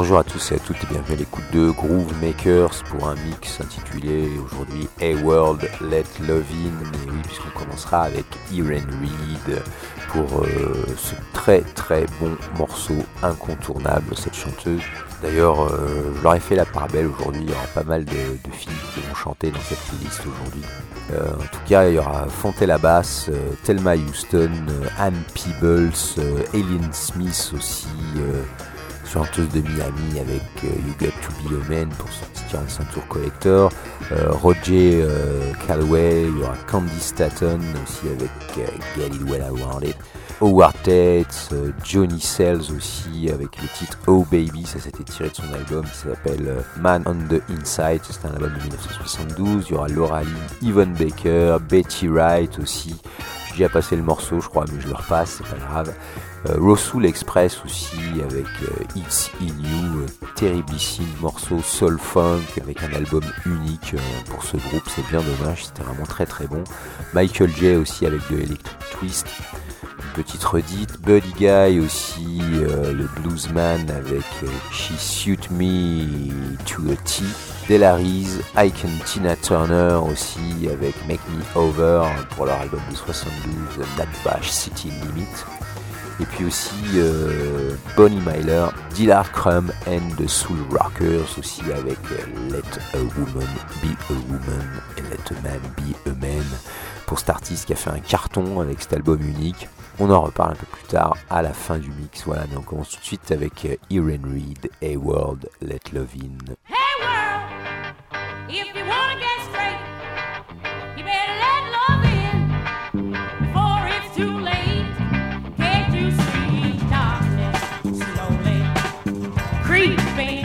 Bonjour à tous et à toutes et bienvenue à l'écoute de Groove Makers pour un mix intitulé aujourd'hui Hey World, Let Love In. Et oui, puisqu'on commencera avec Erin Reid pour ce très très bon morceau incontournable, cette chanteuse. D'ailleurs, je leur ai fait la part belle aujourd'hui, il y aura pas mal de filles qui vont chanter dans cette playlist aujourd'hui. En tout cas, il y aura Fontella Bass, Thelma Houston, Ann Peebles, Aileen Smith aussi, chanteuse de Miami avec You Got To Be A Man pour sortir un ceinture collector, Roger Calloway, il y aura Candy Staton aussi avec Get It Well Around It, Howard Tate, Johnny Sells aussi avec le titre Oh Baby, ça c'était tiré de son album qui s'appelle Man on the Inside, c'est un album de 1972, il y aura Laura Lee, Yvonne Baker, Betty Wright aussi, j'ai déjà passé le morceau je crois mais je le repasse, c'est pas grave. Rosoul Express aussi avec It's In You, terriblissime morceau soul funk avec un album unique pour ce groupe, c'est bien dommage, c'était vraiment très très bon. Michael J aussi avec de Electric Twist, une petite redite. Buddy Guy aussi, le bluesman avec She Suit Me To A T. Della Reese, Ike and Tina Turner aussi avec Make Me Over pour leur album de 72 Natbash City Limit. Et puis aussi Bonnie Myler, Dillard Crumb and the Soul Rockers aussi avec Let a Woman Be a Woman and Let a Man Be a Man pour cet artiste qui a fait un carton avec cet album unique. On en reparle un peu plus tard à la fin du mix. Voilà, mais on commence tout de suite avec Erin Reid, Hey World, Let Love In. Hey world, if you wanna get straight, you better let love in before it's too late. Creeping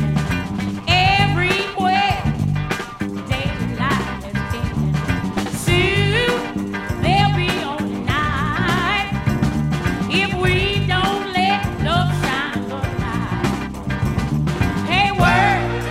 everywhere, daylight has been. Soon they'll be on night if we don't let love shine the light. Hey world,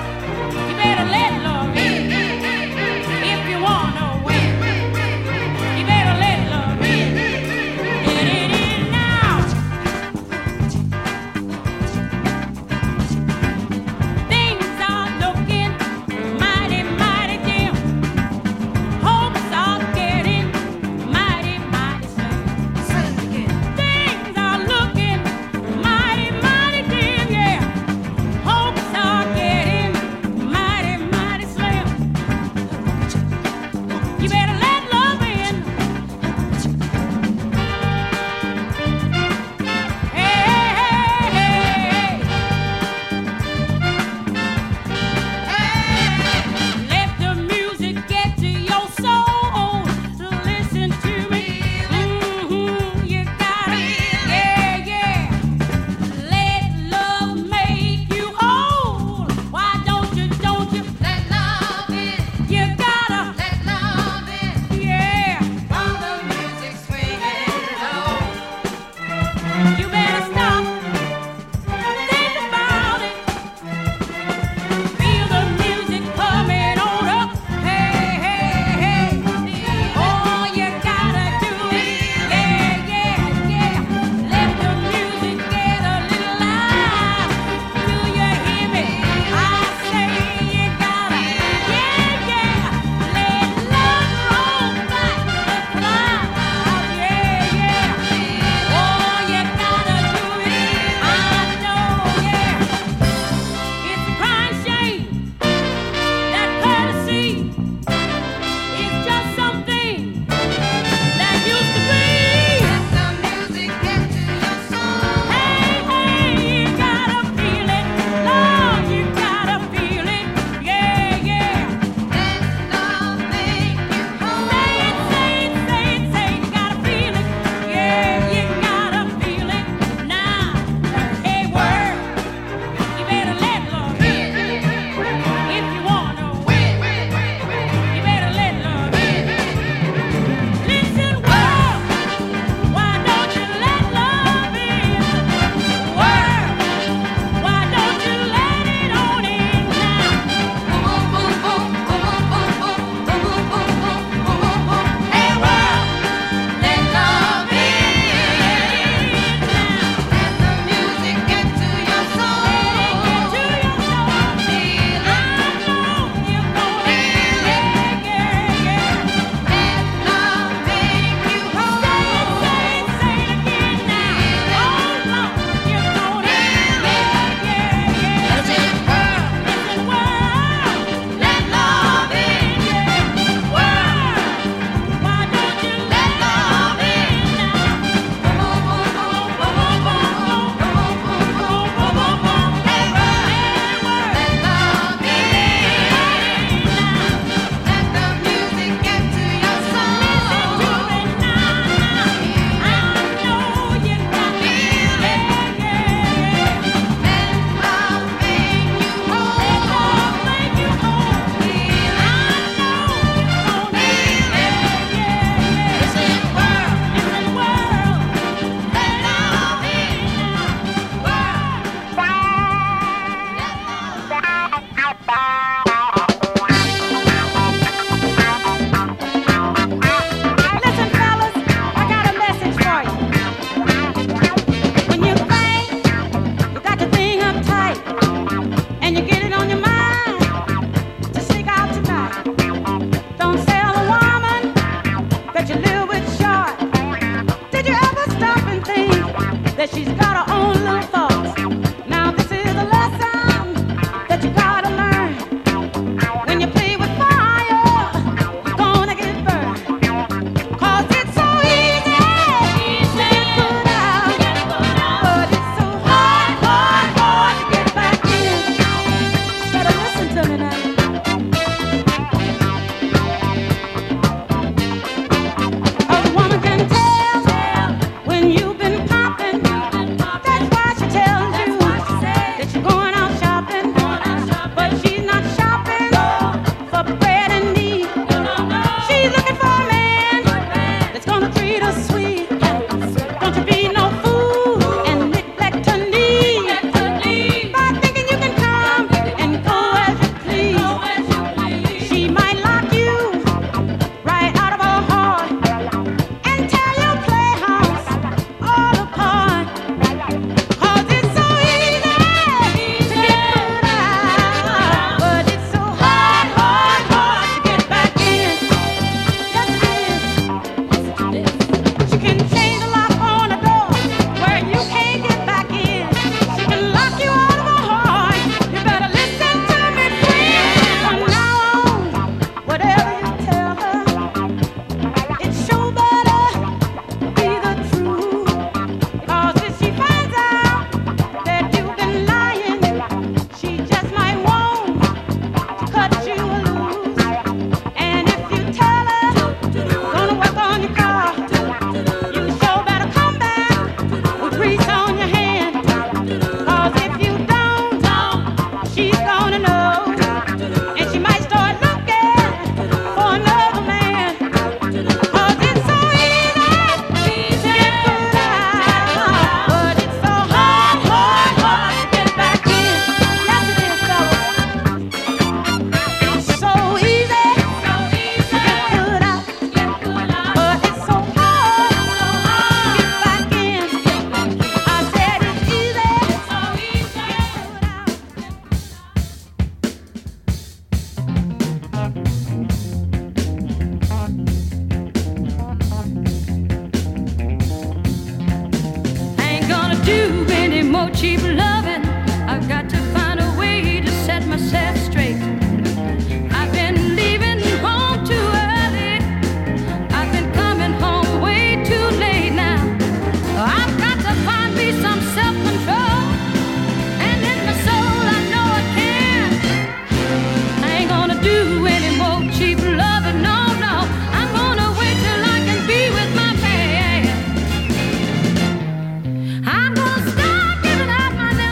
I'm gonna start giving out my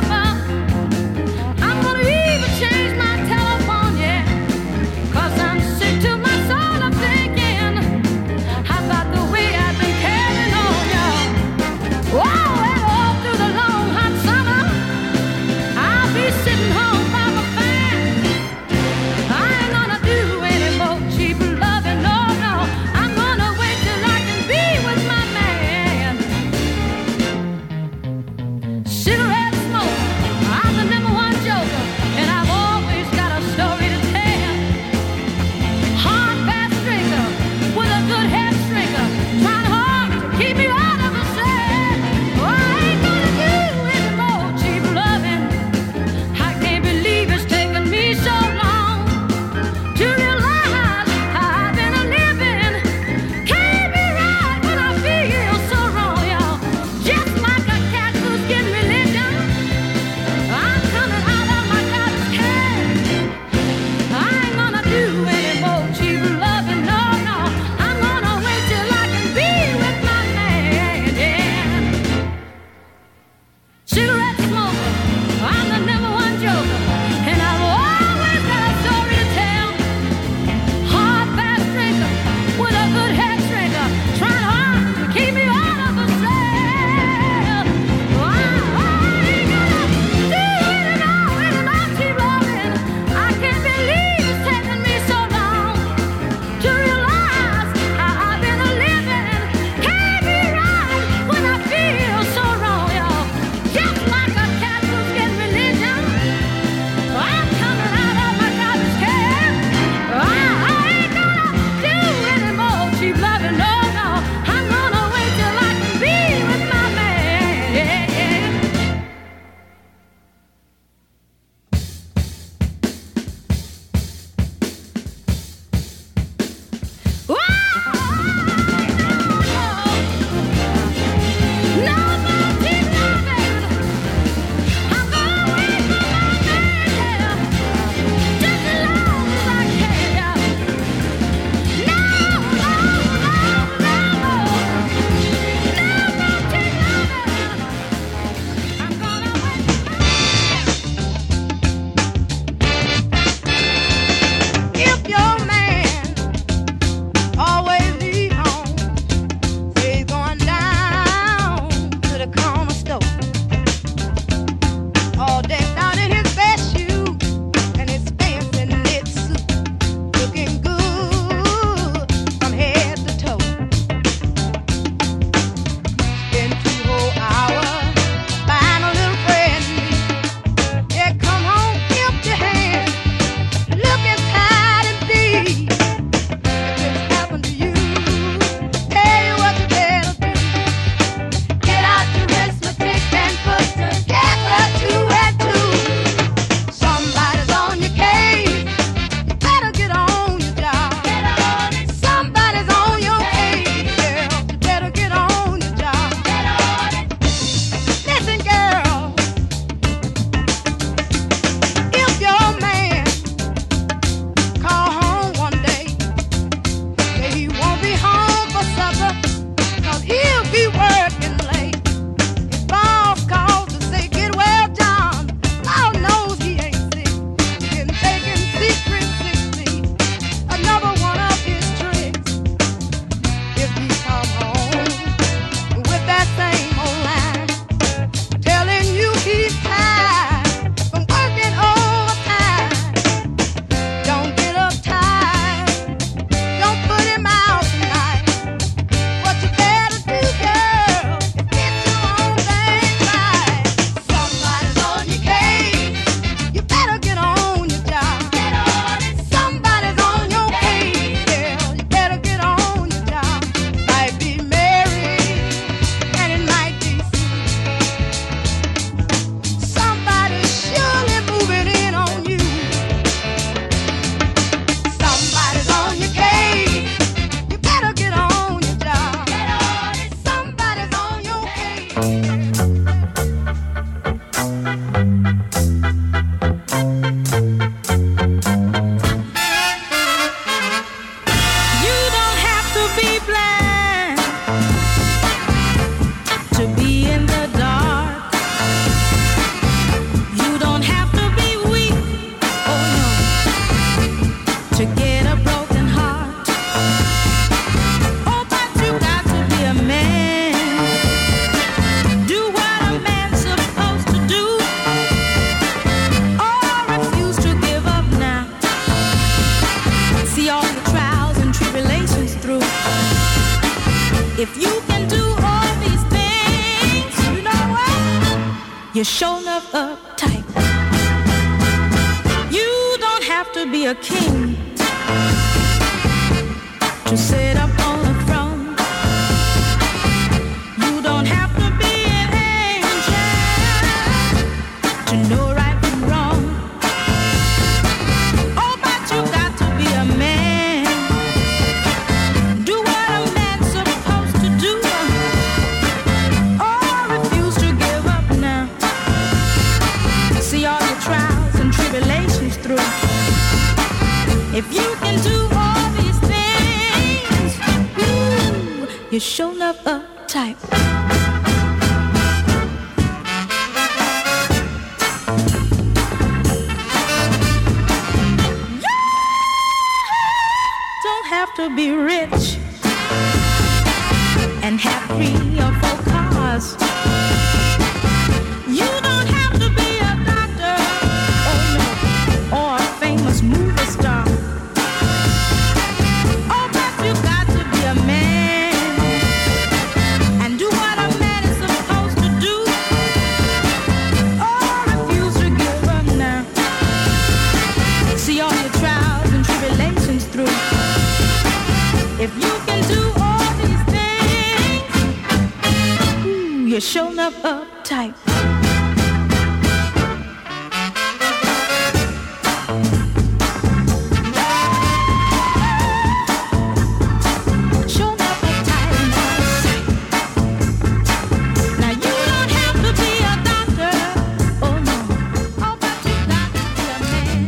be blind, to be in the dark. You don't have to be weak, oh no, to get a broken heart. Oh, but you got to be a man. Do what a man's supposed to do, or refuse to give up now. See all your trials and tribulations through. If you can do all these things, you know what? You're sure enough uptight. You don't have to be a king to sit up on a throne. You don't have to be an angel to know right from wrong. Oh, but you got to be a man. Do what a man's supposed to do, or refuse to give up now. See all your trials and tribulations through. If you can do all these things, ooh, you're sure enough uptight. Don't have to be rich and have 3 or 4 cars. You don't have to be a doctor, oh no, or a famous movie star. Oh, but you got to be a man and do what a man is supposed to do, or refuse to give up now. See all your trials and tribulations through. If you can do all these things, ooh, you're sure enough uptight. Sure enough uptight in my sight. Now you don't have to be a doctor, oh no, oh, but you got to be a man.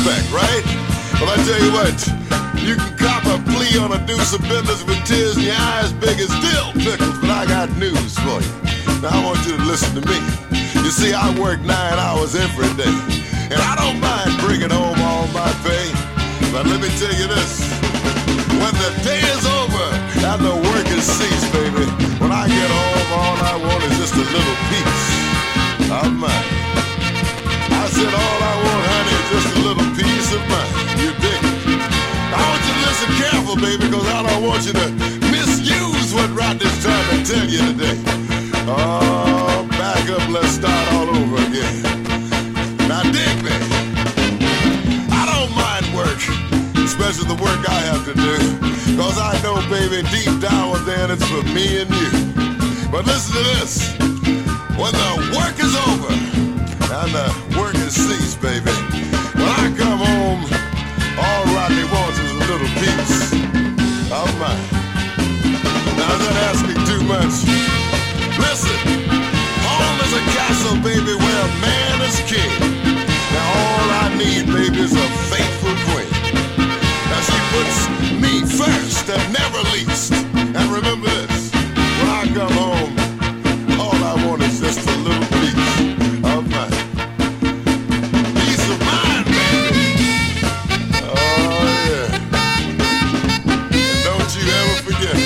respect, right? Well, I tell you what, you can cop a plea on a deuce of business with tears in your eyes big as dill pickles, but I got news for you. Now I want you to listen to me. You see, I work 9 hours every day, and I don't mind bringing home all my pay. But let me tell you this, when the day is over and the work is ceased, baby, when I get home, all I want is just a little piece of mine. I said all I want, honey, is just a little piece of mine. You dig it? I want you to listen careful, baby, because I don't want you to misuse what Rodney's trying to tell you today. Oh, back up, let's start all over again. Now dig me. I don't mind work, especially the work I have to do, because I know, baby, deep down within it's for me and you. But listen to this. When the work is over and the work is ceased, baby, when I come home, all Rodney wants is a little piece of mine. Now, is that asking too much? Listen, home is a castle, baby, where a man is king. Now, all I need, baby, is a faithful queen. Now, she puts me first and never least. And remember this, when I come home, all I want is just a little piece of mine. Piece of mine, baby. Oh, yeah. And don't you ever forget,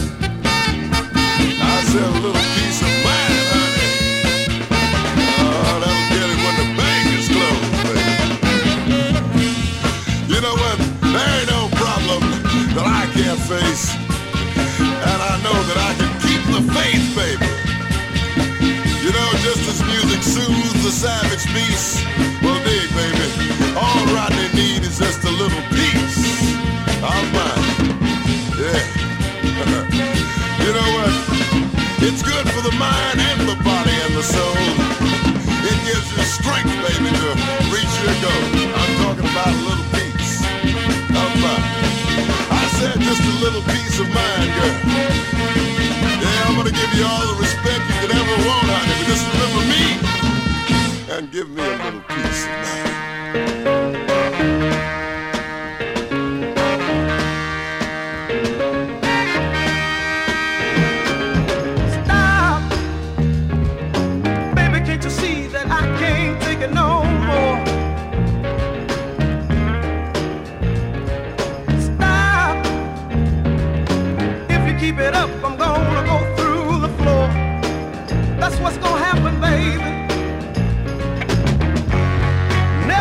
I said a little piece of mine, honey. Oh, that'll get it when the bank is closed, baby. You know what? There ain't no problem that I can't face. And I know that I can keep the faith, baby. You know, just as music soothes the savage beast, well, dig, baby, all Rodney needs is just a little piece of mine. Yeah. You know what? It's good for the mind and the body and the soul. It gives you strength, baby, to reach your goal. I'm talking about a little piece of mine. I said just a little piece of mine, girl. Yeah, I'm gonna give you all the respect you could ever want, honey, but just remember me and give me a little piece of mine. Stop, baby, can't you see that I can't take it no more? Stop, if you keep it up, I'm gonna go through the floor. That's what's gonna happen, baby.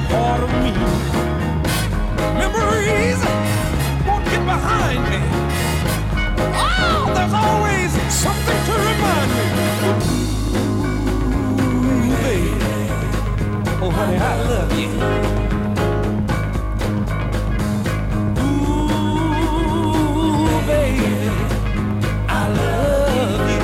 part of me. Memories won't get behind me. Oh, there's always something to remind me. Ooh, baby. Oh, honey, I love you. Ooh, baby, I love you.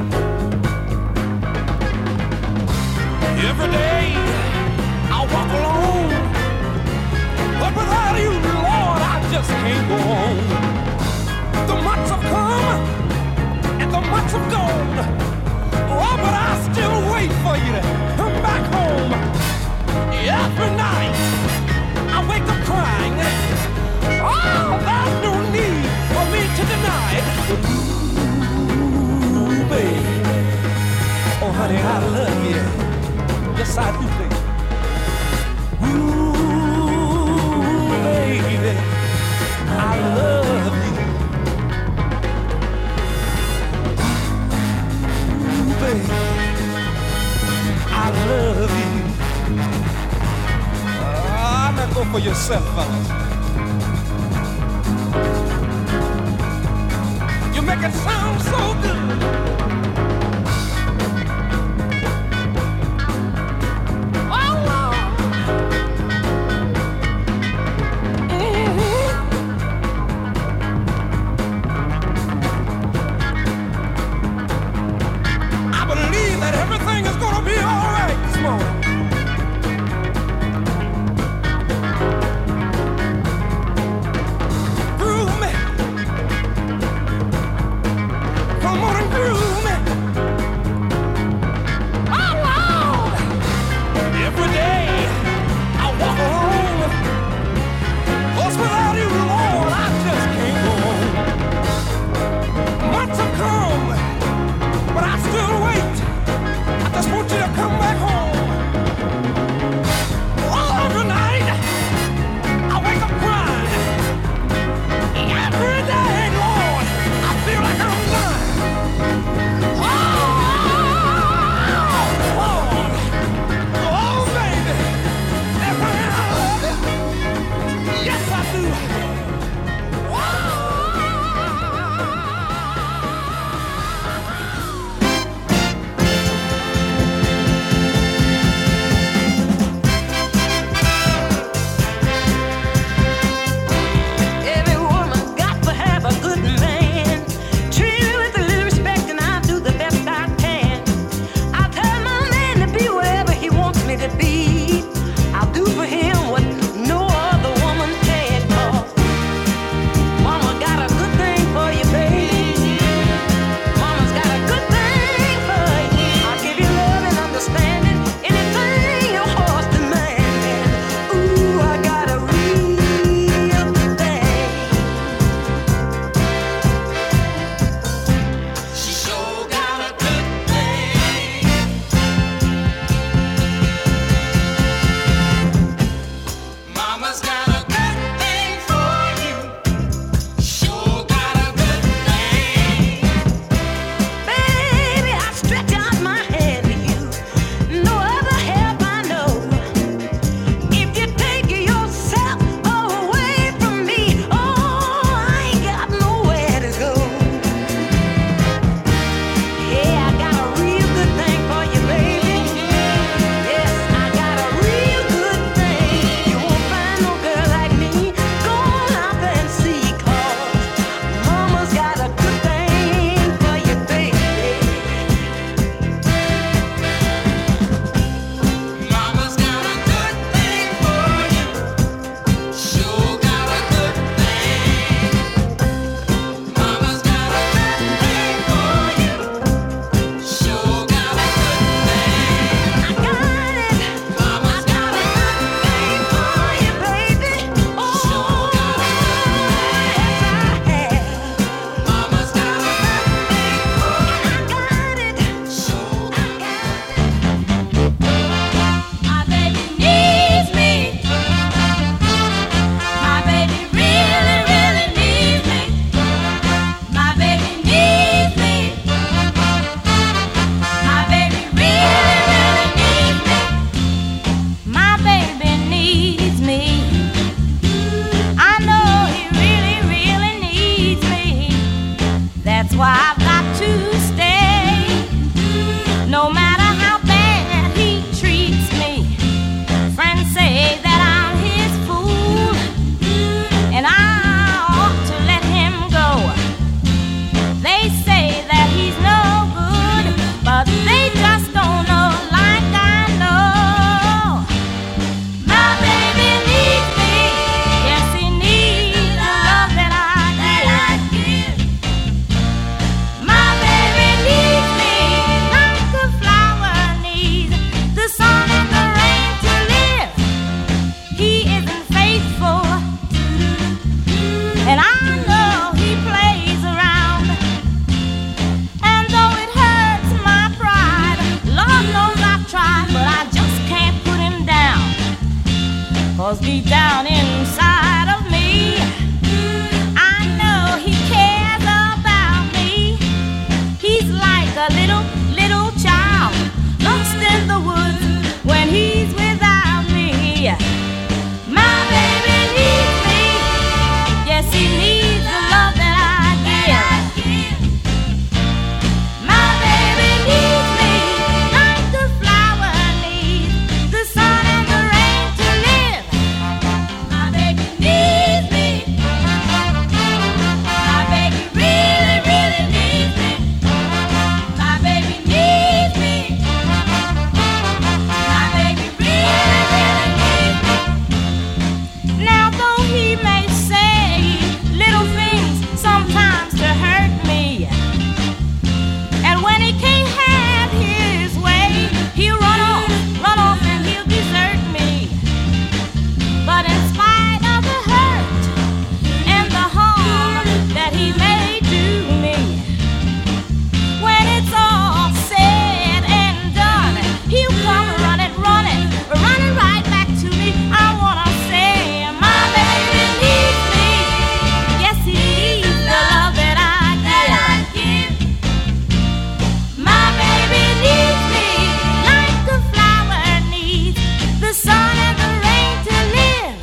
Every day I walk alone, but without you, Lord, I just can't go on. The months have come and the months have gone. Oh, but I still wait for you to come back home. Every night I wake up crying. Oh, there's no need for me to deny it. Ooh, baby. Oh, honey, I love you. Yes, I do, baby. Ooh, baby, I love you. Ooh, baby, I love you. Now go for yourself, fellas. You make it sound so good. No girl deep down inside of me, I know he cares about me. He's like a little child lost in the woods when he's without me. My baby needs me. Yes, he needs the love that I give. My baby needs me like the flower needs the sun and the rain to live. My baby needs me. My baby really, really needs me. My baby needs me. My baby really, really needs me. Now though he may say little things sometimes to hurt me, and when he can't have his way, he'll run off and he'll desert me. But in spite of the hurt and the harm that he may do me, when it's all said and done, he'll come running right back to me. I wanna say, my baby needs me. Yes, he needs the love that I give. My baby needs me like the flower needs the sun and the rain to live.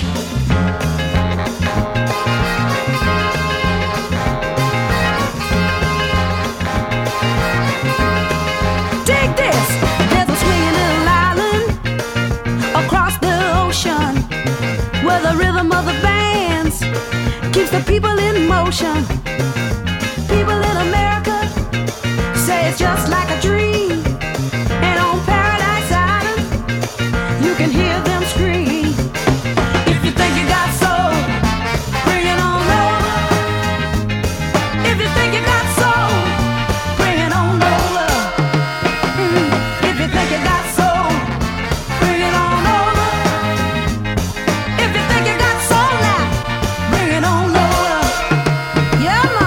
Dig this. There's a swinging little island across the ocean where the rhythm of the bands keeps the people in motion. People in America say it's just like a dream. And on Paradise Island, you can hear them scream. If you think you got soul, bring it on over. If you think you got soul, bring it on over. If you think you got soul, bring it on over. If you think you got soul now, bring it on over. Yeah, ma.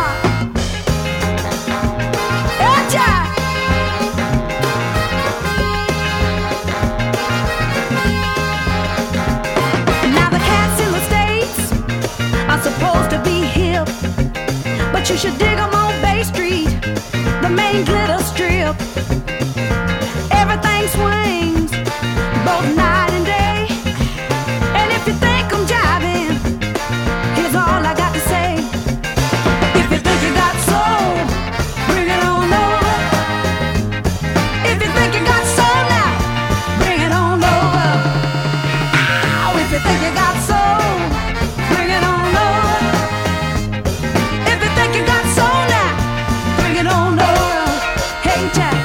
Yeah, child. Now the cats in the States are supposed to be hip, but you should dig 'em on Bay Street, the main glitter strip. Everything swings both night and day. And if you think I'm jiving, here's all I got to say. If you think you got soul, bring it on over. If you think you got soul now, bring it on over. Ow, if you think you got soul, bring it on over. If you think you got soul now, bring it on over. Hey, Jack.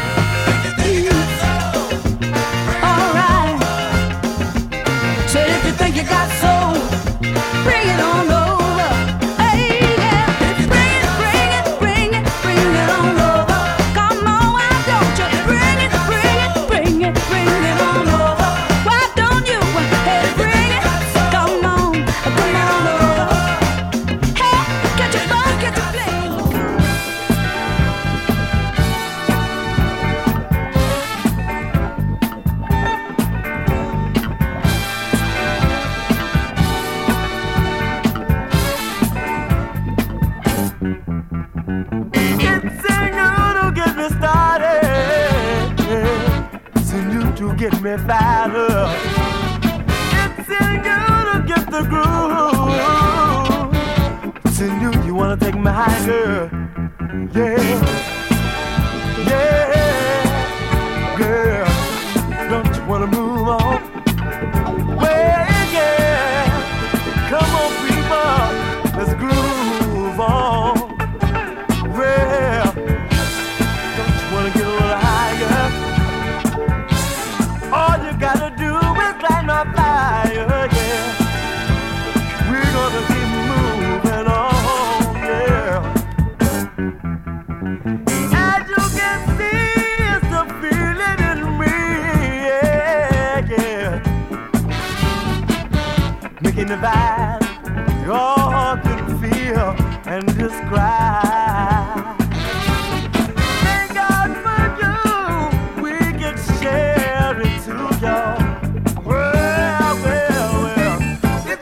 All right. So if you think you got soul, bring it on over. Hey, yeah. Bring it on over. Come on, why don't you bring it on over? Why don't you? Hey, bring it. Come on over. Hey, get your fun, get your flame. It's in you to get me started. It's in you to get me fired up. It's in you to get the groove. It's in you wanna take me higher. Yeah, girl. Don't you wanna move on? Well, yeah. Come on, people, let's groove on. Well, don't you wanna get a little higher? All you gotta do is light my fire, yeah. We're gonna keep moving on, yeah. As you can see, it's the feeling in me, yeah. Making the vibe you all can feel and describe. Thank God for you, we can share it too, y'all. Well,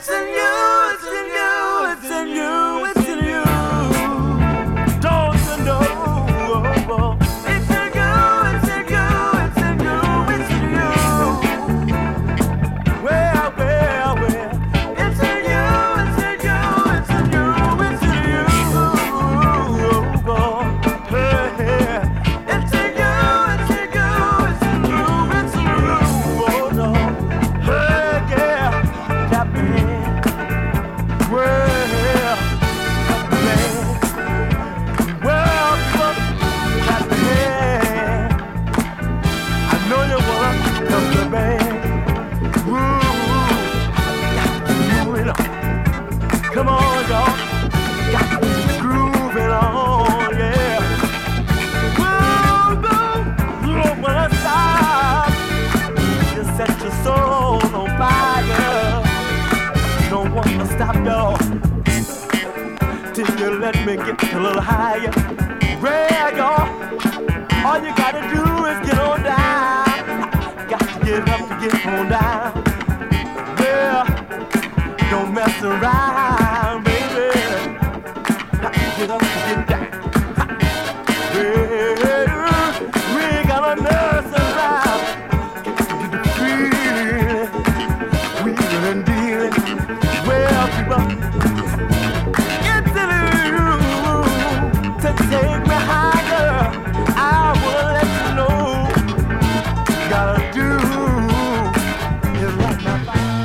stop, y'all, till you let me get a little higher. Yeah, y'all, all you gotta do is get on down. Got to get up to get on down. Yeah, don't mess around, baby. Got to get up to get down. Yeah, we ain't got a nurse around. Get to get the feeling, wheeling and dealing. Well, people, it's in you to take me higher. I will let you know. You gotta do it right now.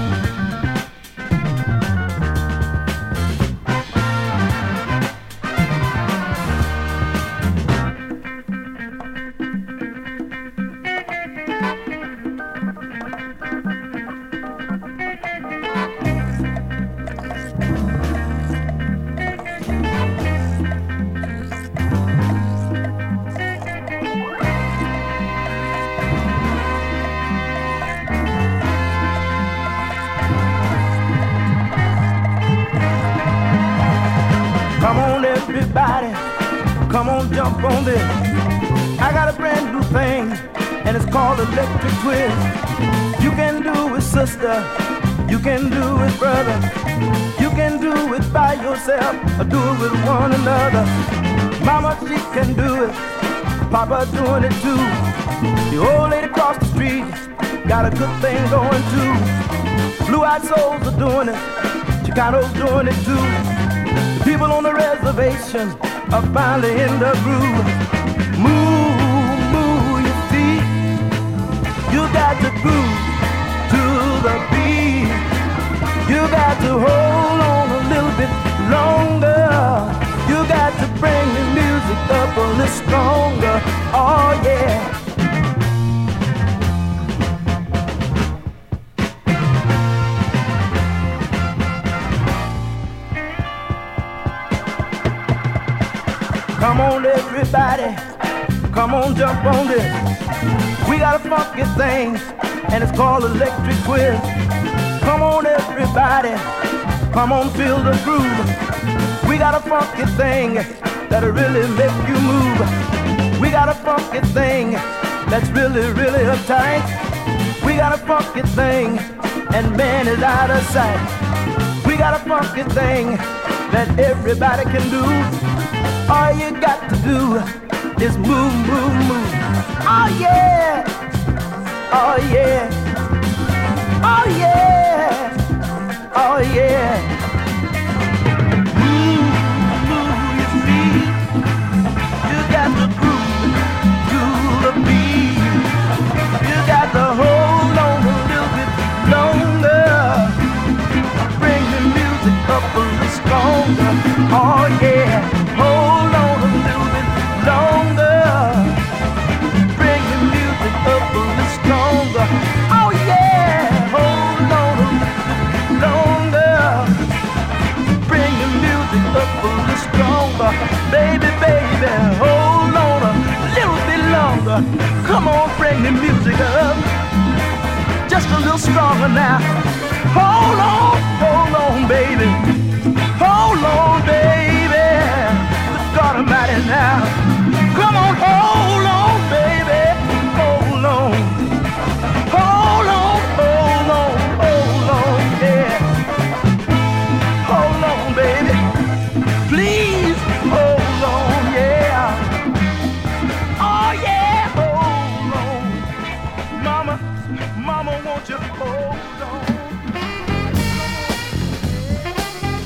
Come on, everybody, come on, jump on this. I got a brand new thing, and it's called Electric Twist. You can do it, sister, you can do it, brother. You can do it by yourself, or do it with one another. Mama, she can do it, Papa doing it too. The old lady across the street got a good thing going too. Blue-eyed souls are doing it, Chicanos doing it too. People on the reservation are finally in the groove. Move, move your feet. You got to groove to the beat. You got to hold on a little bit longer. You got to bring the music up a little stronger. Oh yeah. Come on, everybody, come on, jump on this. We got a funky thing, and it's called Electric Twist. Come on, everybody, come on, feel the groove. We got a funky thing that'll really make you move. We got a funky thing that's really, really uptight. We got a funky thing, and man is out of sight. We got a funky thing that everybody can do. All you got to do is move, move, move. Oh yeah, oh yeah, oh yeah, oh yeah. Move, move your feet. You got to groove to the beat. You got to hold on a little bit longer. Bring the music up a little stronger. Oh yeah. Hold on a little bit longer. Bring the music up a little stronger. Oh yeah. Hold on a little longer. Bring the music up a little stronger. Baby, baby, hold on a little bit longer. Come on, bring the music up just a little stronger now. Hold on, baby. Hold on, baby. God Almighty now. Come on, hold on, baby. Hold on. Hold on, hold on, hold on, yeah. Hold on, baby. Please hold on, yeah. Oh, yeah, hold on. Mama, mama, won't you hold on?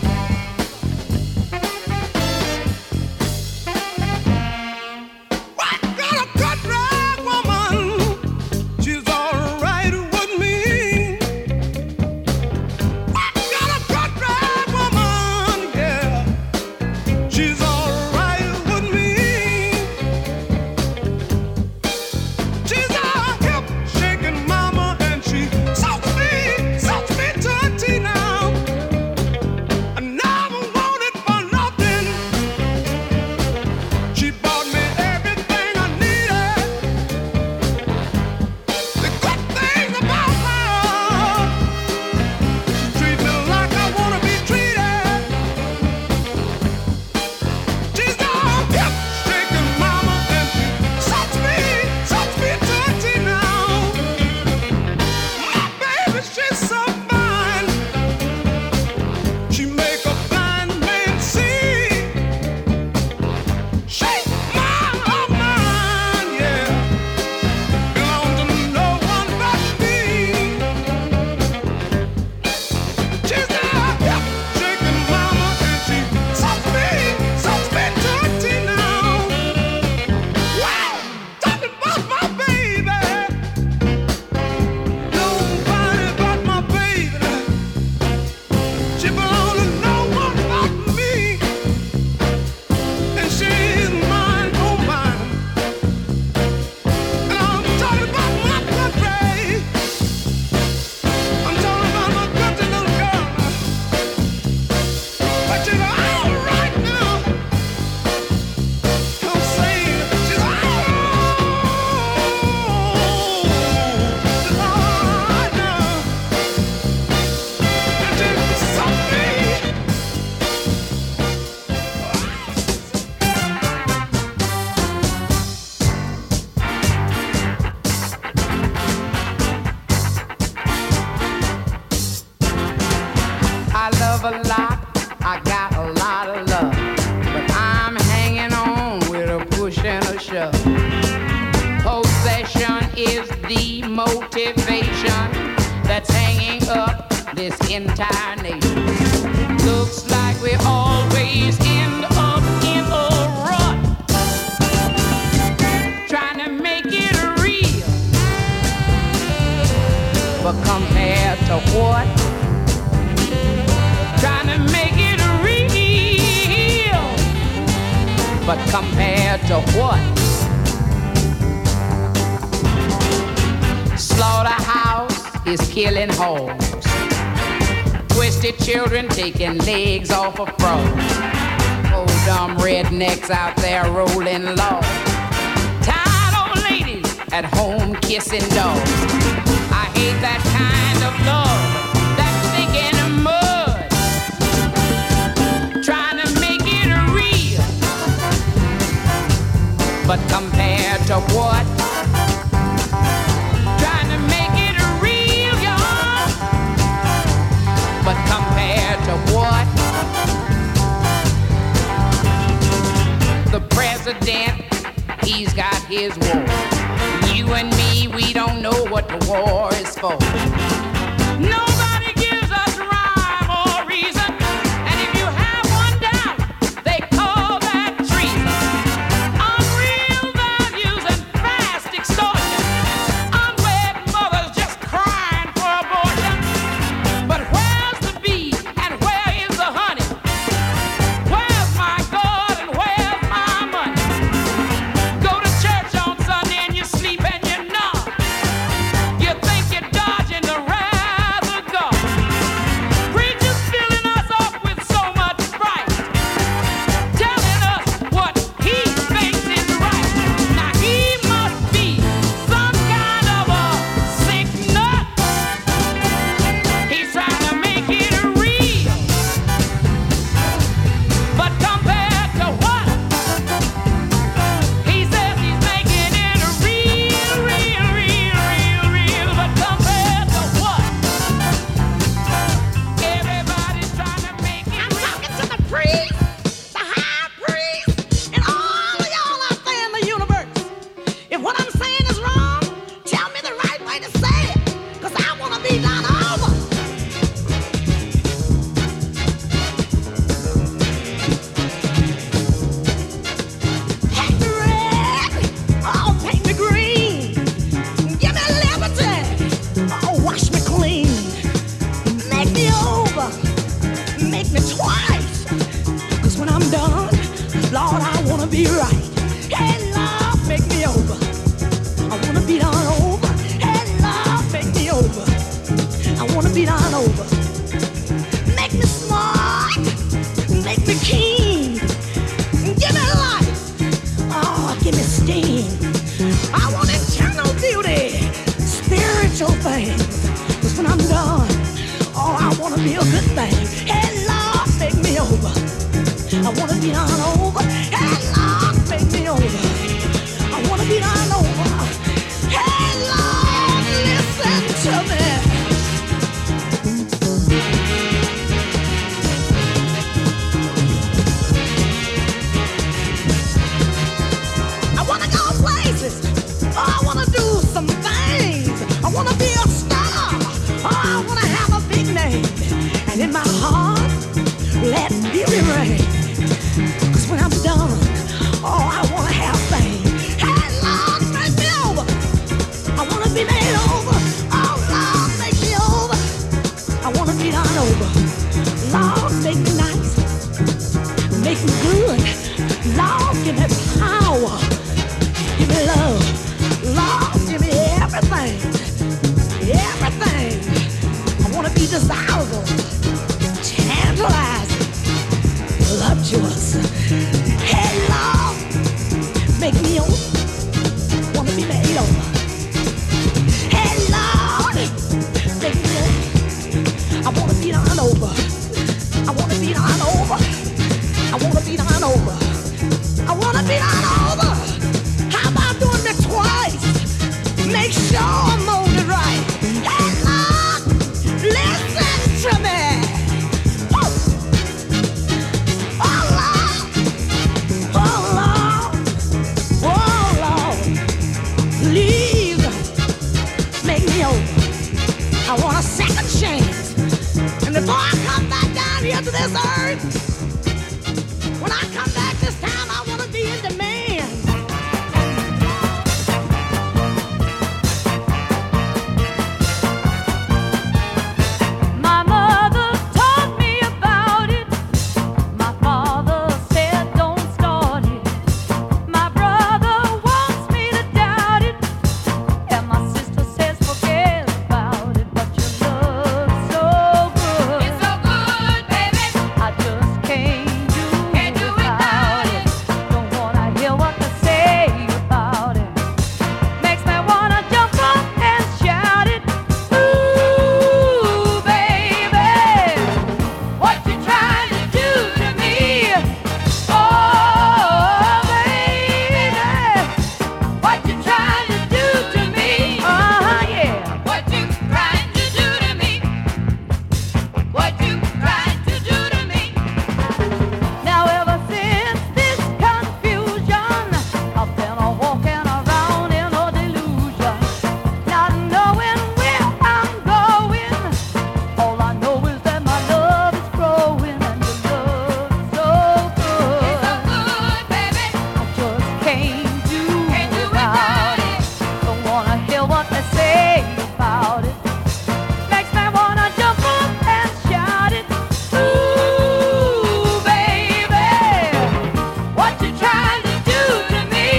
lot, I got a lot of love, but I'm hanging on with a push and a shove. Possession is the motivation that's hanging up this entire nation. Looks like we always end up in a rut, trying to make it real, but compared to what? Trying to make it real, but compared to what? Slaughterhouse is killing hoes, twisted children taking legs off of frogs, old dumb rednecks out there rolling low, tired old ladies at home kissing dogs. I hate that kind of love that's thinking of mud, trying to make it real, but compared to what? Trying to make it real, y'all, but compared to what? The president, he's got his war. You and me, we don't know what the war is for. Nobody gives us rhyme or reason, and if you have one doubt, they call that treason. Unreal values and fast extortion, unwed mothers just crying for abortion. But where's the bee and where is the honey? Where's my God and where's my money? Go to church on Sunday and you sleep and you nod. You think you're dodging the wrath of God. Preachers filling us up with so much fright, telling us what he thinks is right. Now he must be some kind of a sick nut. He's trying to make it real, but compared to what? He says he's making it real, but compared to what? Everybody's trying to make it real. I'm talking to the priest, the high priest, and all of y'all out there in the universe. If what I'm saying is wrong, tell me the right way to say it, because I want to be done over. Paint me red, oh, paint me green. Give me liberty, oh, wash me clean. Make me over, make me twice. Because when I'm done, Lord, I want to be right. Hey, Lord, make me over. I want to be done over. Hey, Lord, make me over. I want to be done over. Make me smart, make me keen. Give me life, oh, give me steam. I want eternal beauty, spiritual things. Because when I'm done, oh, I want to be a good thing. Hey, Lord, make me over. I want to be done over. Hey, Lord, make me over. I want to be done over. Hey, Lord, listen to me. I want to go places. Oh, I want to do some things. I want to be a star. Oh, I want to have a big name. And in my heart, let beauty reign. Because when I'm done, oh, I want to have fame. Hey, Lord, make me over. I want to be made over. Oh, Lord, make me over. I want to be done over. Lord, make me nice. Make me good. Lord, give me power. Give me love. Lord, give me everything. Everything. I want to be desirable, tantalizing, voluptuous. Hey, Lord, make me over. Want to be made over. Hey, Lord, make me over. I want to be done over. I want to be done over. I want to be done over. I want to be done over. How about doing me twice? Make sure I'm molded right. Hey, Lord, listen to me. Woo! word. When I come back this time, I wanna be in demand. My mother taught me about it. My father said don't start it. My brother wants me to doubt it. And my sister says forget about it. But your love's so good. It's so good, baby. I just can't do without it. Don't wanna hear what they say about it. Makes me wanna jump up and shout it. Ooh, baby, what you trying to do to me? Oh, baby, what you trying to do to me? Yeah. What you trying to do to me? What you trying to do to me? Now ever since this confusion, I've been walking around in a delusion, not knowing where I'm going. All I know is that my love is growing, and your love's so good. It's so good, baby. I just can't do without without it. Don't wanna hear what they say about it. Makes me wanna jump up and shout it. Ooh, baby, what you trying to do to me?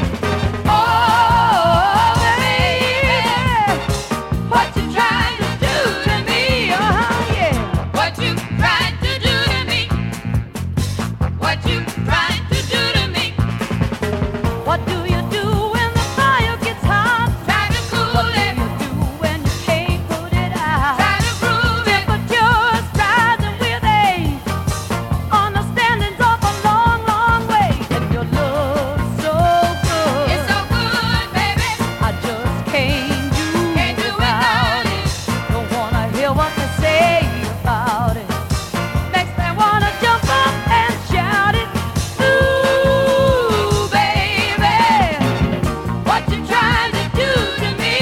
Oh, baby, what you trying to do to me? Yeah. What you trying to do to me? What you trying to do to me? What do you do when the fire gets hot? Try to cool What do it. you do when you can't put it out? Try to prove it. Temperature's rising with age. Understanding's off a long, long way. And your love's so good. It's so good, baby. I just can't do without without it. Don't wanna hear what they say about it. Makes me wanna jump up and shout it. Ooh, baby, what you trying to do to me?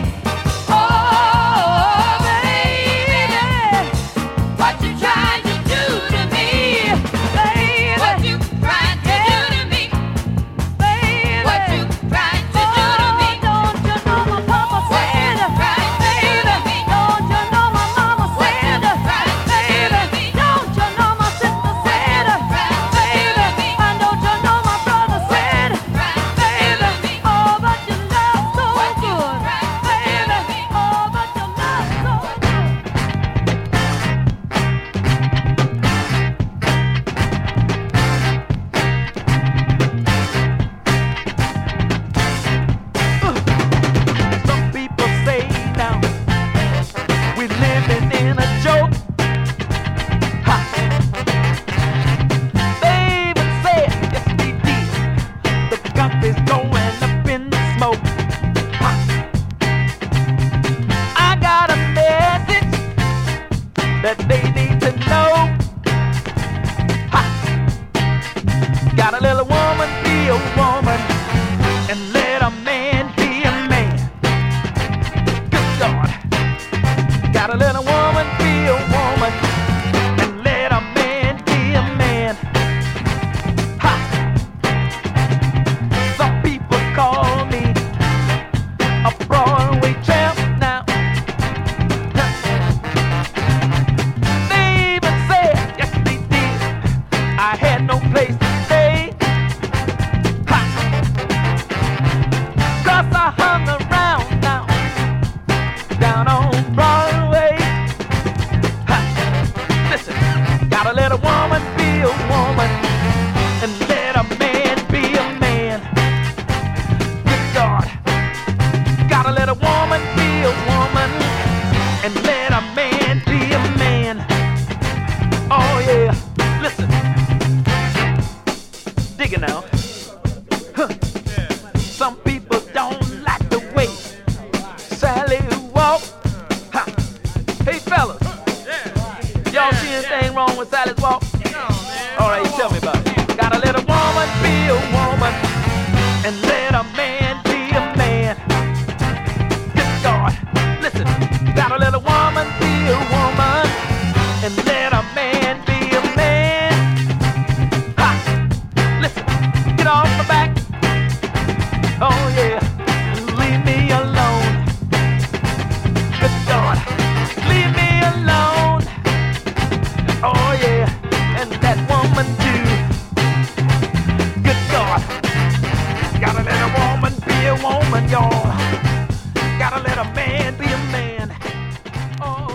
Oh, baby, what you trying to do to me? Baby, What you trying to do to me? baby, What you trying to do to me? don't you know my papa said, baby, don't you know my mama said, baby, don't you know my sister said, baby, and don't you know my brother said, baby, oh, but your love's so good, baby, oh, but your love's so good. Some people say now we're living in a joke. Ha. They even said, yes we did, the country's going up in smoke. Ha. I got a message that they need to know. Ha. Got a little woman, be a woman, and let a man be a man. Good God. Got a little woman, be a woman, and let a man be a man. Ha! Some people call me a Broadway champ now. Ha. They even said, yes they did, I had no place to stay. Ha! 'Cause I hung around now, down on Broadway. Ha. Listen, gotta let a woman be a woman, and let a man be a man. Good God, gotta let a woman be a woman, and let a man be a man. Oh yeah, listen, dig it now. Huh. Some people don't like the way Sally walk. Ha. Hey fellas, y'all see anything wrong with Sally's walk? All right, tell me about it. Gotta let a woman be a woman, and let a man be a man. Good God, listen, gotta let a woman be a woman, and let a man be a man.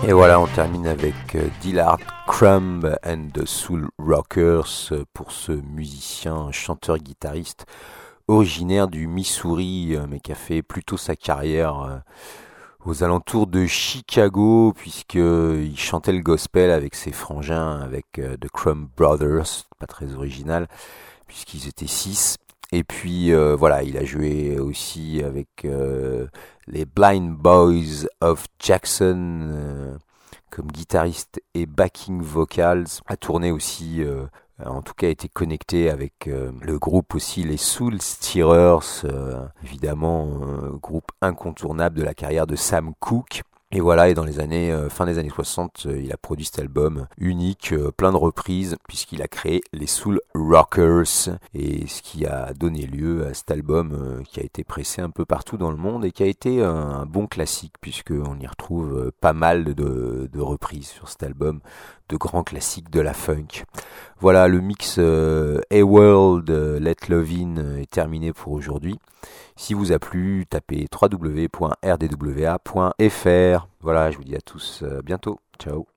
Et voilà, on termine avec Dillard Crumb and the Soul Rockers pour ce musicien, chanteur, guitariste originaire du Missouri, mais qui a fait plutôt sa carrière aux alentours de Chicago, puisqu'il chantait le gospel avec ses frangins, avec The Crumb Brothers, pas très original, puisqu'ils étaient 6. Et puis voilà, il a joué aussi avec les Blind Boys of Jackson comme guitariste et backing vocals, a tourné aussi, en tout cas a été connecté avec le groupe aussi, les Soul Stirrers, évidemment groupe incontournable de la carrière de Sam Cooke. Et voilà, et dans les années fin des années 60, il a produit cet album unique, plein de reprises, puisqu'il a créé les Soul Rockers, et ce qui a donné lieu à cet album qui a été pressé un peu partout dans le monde et qui a été un bon classique, puisqu'on y retrouve pas mal de reprises sur cet album, de grands classiques de la funk. Voilà, le mix A-World Let Love In est terminé pour aujourd'hui. Si vous a plu, tapez www.rdwa.fr. Voilà, je vous dis à tous bientôt. Ciao.